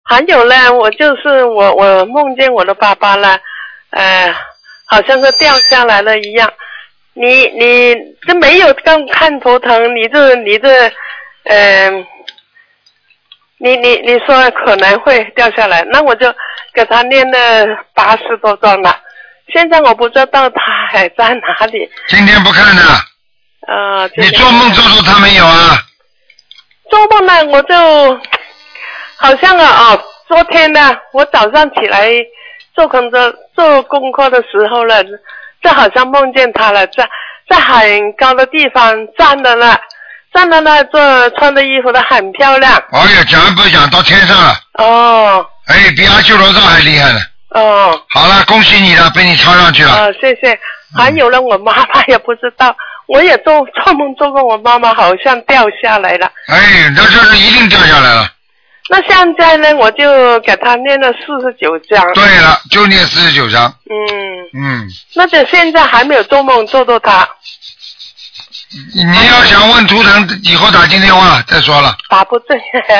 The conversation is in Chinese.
还有呢，我梦见我的爸爸了，好像是掉下来了一样。你这没有看头疼，你说可能会掉下来，那我就给他念了80多章了。现在我不知道他还在哪里。 今天不看的。你做梦做出他没有啊？ 做梦呢，我就好像昨天呢，我早上起来做功课的时候了，这好像梦见他了，在很高的地方站的了，这穿的衣服都很漂亮。 哎呀，讲不讲到天上了？ 哦。 哎，比阿修罗道还厉害呢。 哦。 好了，恭喜你了，被你抄上去了。 谢谢。还有了，我妈妈也不知道，我也做梦做过，我妈妈好像掉下来了。 哎，那就是一定掉下来了。 那现在呢，我就给他念了49章。 对了，就念49章。 那就现在还没有做梦做到他。 你要想问图腾，以后打进电话再说了。 打不对。